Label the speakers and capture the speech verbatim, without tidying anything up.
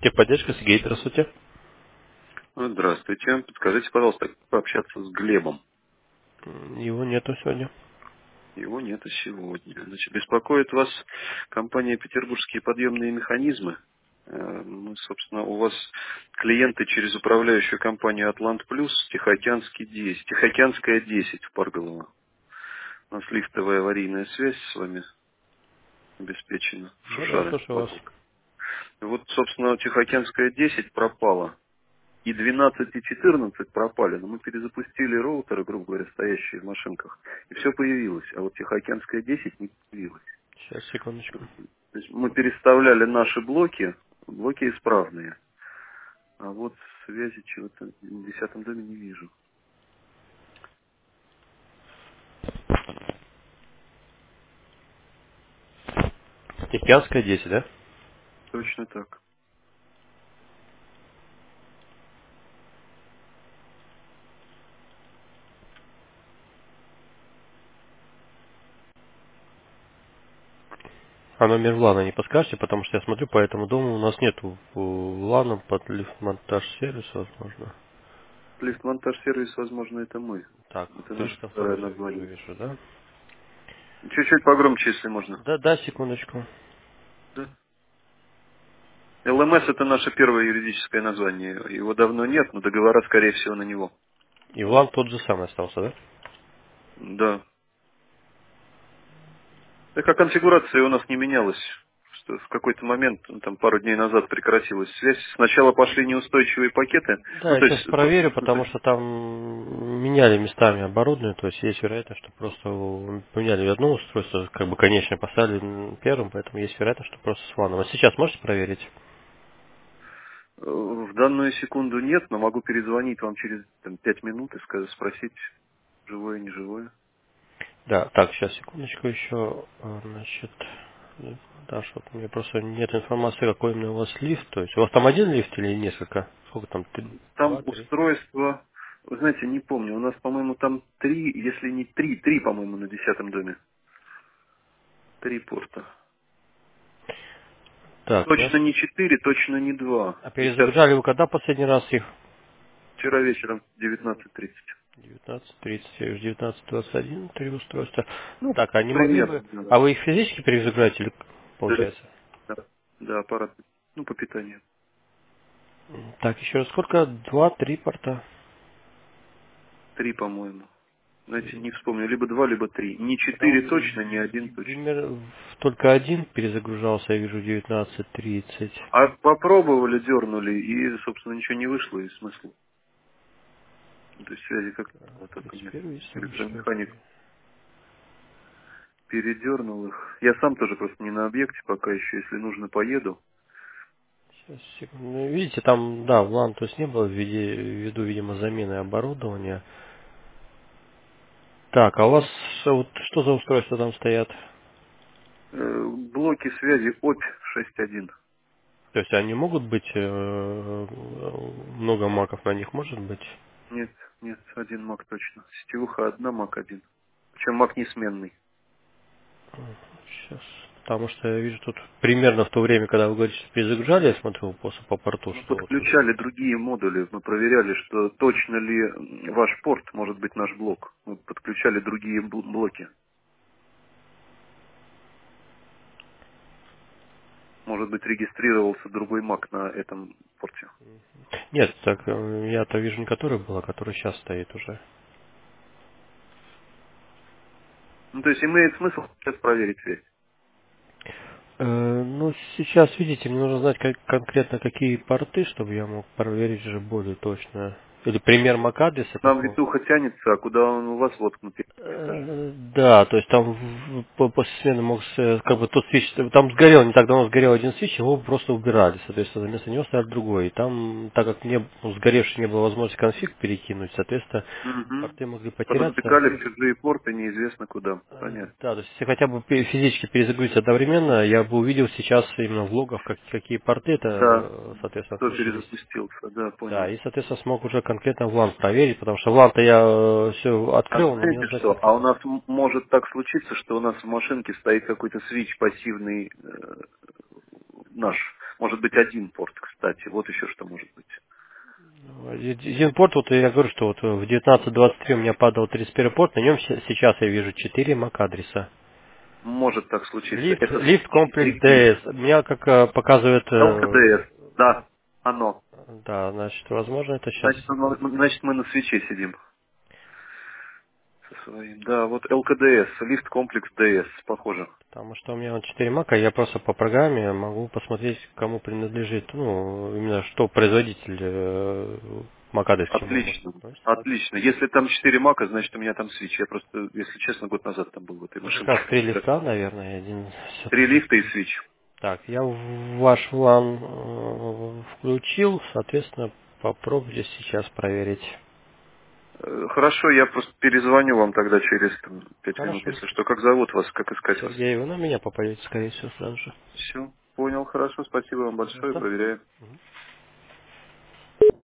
Speaker 1: Техподдержка, Сергей, здравствуйте.
Speaker 2: Ну, здравствуйте. Подскажите, пожалуйста, как пообщаться с Глебом?
Speaker 1: М, Его нету сегодня.
Speaker 2: Его нет и сегодня. Значит, беспокоит вас компания «Петербургские подъемные механизмы». Э, Мы, собственно, у вас клиенты через управляющую компанию «Атлант Плюс», Тихоокеанский десять, Тихоокеанская десять в Парголово. У нас лифтовая аварийная связь с вами обеспечена.
Speaker 1: Да, да,
Speaker 2: Шушары,
Speaker 1: слушаю вас.
Speaker 2: поток. Вот, собственно, Тихоокеанская десять пропала. И двенадцать и четырнадцать пропали, но мы перезапустили роутеры, грубо говоря, стоящие в машинках, и все появилось, а вот Тихоокеанская десять не появилась.
Speaker 1: Сейчас, секундочку.
Speaker 2: То есть мы переставляли наши блоки, блоки исправные, а вот связи чего-то в десятом доме не вижу.
Speaker 1: Техпианская десять, да?
Speaker 2: Точно так.
Speaker 1: А номер Лана не подскажете, потому что я смотрю, по этому дому у нас нету э, Лана под лифт-монтаж сервис, возможно.
Speaker 2: Лифт-монтаж сервис, возможно, это мы.
Speaker 1: Так,
Speaker 2: Это наше
Speaker 1: триста
Speaker 2: второе
Speaker 1: второй я вижу,
Speaker 2: название.
Speaker 1: вижу, да?
Speaker 2: Чуть-чуть погромче, если можно.
Speaker 1: Да, да, секундочку.
Speaker 2: Да. ЛМС это наше первое юридическое название. Его давно нет, но договора, скорее всего, на него.
Speaker 1: И Лан тот же самый остался, да?
Speaker 2: Да. Так как конфигурация у нас не менялась. Что в какой-то момент, ну, там пару дней назад прекратилась связь. Сначала пошли неустойчивые пакеты. Ну,
Speaker 1: Да, я
Speaker 2: то
Speaker 1: сейчас
Speaker 2: есть,
Speaker 1: проверю,
Speaker 2: ну, то
Speaker 1: потому
Speaker 2: есть,
Speaker 1: что там меняли местами оборудование, то есть есть вероятность, что просто поменяли одно устройство, как бы конечное поставили первым, поэтому есть вероятность, что просто с ваном. А сейчас можете проверить?
Speaker 2: э, в данную секунду нет, но могу перезвонить вам через там, пять минут и сказать, спросить, живое, не живое.
Speaker 1: Да, так, сейчас, секундочку еще, А, значит, да, что у меня просто нет информации, какой именно у вас лифт, то есть у вас там один лифт или несколько? Сколько там, три,
Speaker 2: Там
Speaker 1: два, три?
Speaker 2: устройство, вы знаете, не помню, у нас, по-моему, там три, если не три, три, по-моему, на десятом доме. Три порта.
Speaker 1: Так, я...
Speaker 2: Точно не четыре, точно не два.
Speaker 1: А
Speaker 2: Десят...
Speaker 1: перезагружали вы когда последний раз их?
Speaker 2: Вчера вечером девятнадцать тридцать.
Speaker 1: девятнадцать тридцать, я вижу девятнадцать двадцать один, три устройства. Ну так, а не могли бы...
Speaker 2: Примерно, да.
Speaker 1: А вы их физически перезагружаете или
Speaker 2: Да,
Speaker 1: получается?
Speaker 2: да, да, аппарат. Ну, по питанию.
Speaker 1: М, Так, еще раз, сколько? Два, три порта?
Speaker 2: Три, по-моему. Знаете,
Speaker 1: Три.
Speaker 2: не вспомню. Либо два, либо три. Не
Speaker 1: Потому
Speaker 2: четыре точно, не один точно.
Speaker 1: пример, только один перезагружался, я вижу, девятнадцать тридцать.
Speaker 2: А попробовали, дернули, и, собственно, ничего не вышло, и смысл. То есть связи как вот только
Speaker 1: тридцать
Speaker 2: нет.
Speaker 1: один, сорок
Speaker 2: Электромеханик
Speaker 1: четыре.
Speaker 2: передернул их. Я сам тоже просто не на объекте пока еще. Если нужно, поеду.
Speaker 1: Сейчас, секунду. Ну, видите, там, да, в лан, то есть не было в виде- ввиду, видимо, замены оборудования. Так, а у вас э, вот что за устройства там стоят?
Speaker 2: Э, блоки связи о пи шесть один.
Speaker 1: То есть они могут быть, э, много маков на них может быть?
Speaker 2: Нет, нет, один мак точно. Сетевуха одна, мак один. Причем мак несменный.
Speaker 1: Сейчас. Потому что я вижу тут примерно в то время, когда вы говорите, что перезагружали, я смотрю по, по порту,
Speaker 2: Мы
Speaker 1: что вот.
Speaker 2: подключали другие модули, мы проверяли, что точно ли ваш порт может быть наш блок. Мы подключали другие бл- блоки. Может быть, регистрировался другой мак на этом порте.
Speaker 1: Нет, так э, я-то вижу не который был, а который сейчас стоит уже.
Speaker 2: Ну, то есть имеет смысл сейчас проверить связь.
Speaker 1: Э, ну, сейчас, видите, мне нужно знать как, конкретно какие порты, чтобы я мог проверить уже более точно. Или пример MAC-адреса
Speaker 2: Нам
Speaker 1: какого.
Speaker 2: витуха тянется, а куда он у вас воткнут, я не скажу.
Speaker 1: Э, Да, то есть там в- по- после смены мог, с- э, как бы тот свич, там сгорел, не так давно сгорел один свич, его просто убирали, соответственно, вместо него стоял другой. И там, так как не, ну, сгоревший не было возможности конфиг перекинуть, соответственно,
Speaker 2: Угу.
Speaker 1: порты могли потеряться.
Speaker 2: Подвтыкали в чужие порты неизвестно куда.
Speaker 1: Э,
Speaker 2: Понятно.
Speaker 1: Да, то есть если хотя бы пе- физически перезагрузить одновременно, я бы увидел сейчас именно в логах, как, какие порты это,
Speaker 2: Да,
Speaker 1: э, соответственно,
Speaker 2: кто
Speaker 1: отключились.
Speaker 2: перезапустился, да,
Speaker 1: Да,
Speaker 2: понял.
Speaker 1: и, соответственно, смог уже конкретно в лан проверить, потому что в лан-то я все
Speaker 2: А
Speaker 1: открыл, но мне
Speaker 2: знаете
Speaker 1: нужно
Speaker 2: что? А у
Speaker 1: конкретно.
Speaker 2: нас м- может так случиться, что у нас в машинке стоит какой-то свич пассивный э, наш. Может быть, один порт, кстати. Вот еще что может быть.
Speaker 1: Один порт, вот я говорю, что вот в девятнадцать двадцать три у меня падал тридцать первый порт, на нем се- сейчас я вижу четыре мак адреса.
Speaker 2: Может так случиться.
Speaker 1: Лифт,
Speaker 2: Это
Speaker 1: лифт комплекс
Speaker 2: четыре и
Speaker 1: ди эс. Меня как э, показывает, э,
Speaker 2: ЛКДС. Да, оно.
Speaker 1: да, значит, возможно, это сейчас,
Speaker 2: Значит, оно- значит, мы на свече сидим со своим. Да, вот ЛКДС, лифт комплекс ДС, похоже.
Speaker 1: потому что у меня вот четыре мака, я просто по программе могу посмотреть, кому принадлежит, ну, именно что производитель э, мак адрес к чему может
Speaker 2: Отлично.
Speaker 1: относиться.
Speaker 2: Отлично. Если там четыре мака, значит, у меня там свич. Я просто, если честно, год назад там был в этой
Speaker 1: Ну, как
Speaker 2: машинке.
Speaker 1: раз три лифта, наверное, один
Speaker 2: Три
Speaker 1: все-таки.
Speaker 2: лифта и свич.
Speaker 1: Так, я в ваш лан э, включил, соответственно, попробуйте сейчас проверить.
Speaker 2: Э, Хорошо, я просто перезвоню вам тогда через там, пять минут,
Speaker 1: Хорошо.
Speaker 2: если что. Как зовут вас, как искать вас?
Speaker 1: Сергей, вы на меня попадете, скорее всего, сразу же.
Speaker 2: Все, понял, хорошо, спасибо вам большое,
Speaker 1: Пожалуйста.
Speaker 2: проверяю.